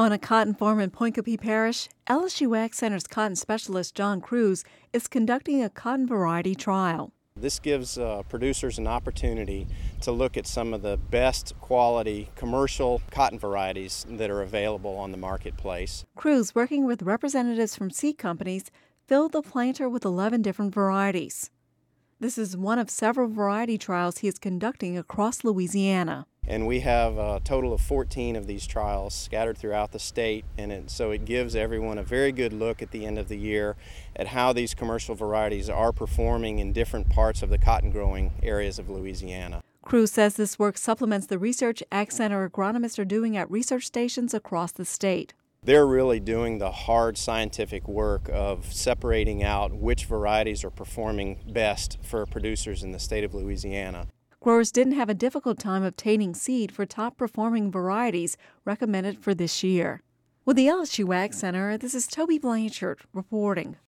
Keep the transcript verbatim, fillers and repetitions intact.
On a cotton farm in Poincopie Parish, L S U Ag Center's cotton specialist John Cruz is conducting a cotton variety trial. This gives uh, producers an opportunity to look at some of the best quality commercial cotton varieties that are available on the marketplace. Cruz, working with representatives from seed companies, filled the planter with eleven different varieties. This is one of several variety trials he is conducting across Louisiana. And we have a total of fourteen of these trials scattered throughout the state, and it, so it gives everyone a very good look at the end of the year at how these commercial varieties are performing in different parts of the cotton growing areas of Louisiana. Cruz says this work supplements the research Ag Center agronomists are doing at research stations across the state. They're really doing the hard scientific work of separating out which varieties are performing best for producers in the state of Louisiana. Growers didn't have a difficult time obtaining seed for top-performing varieties recommended for this year. With the L S U Ag Center, this is Toby Blanchard reporting.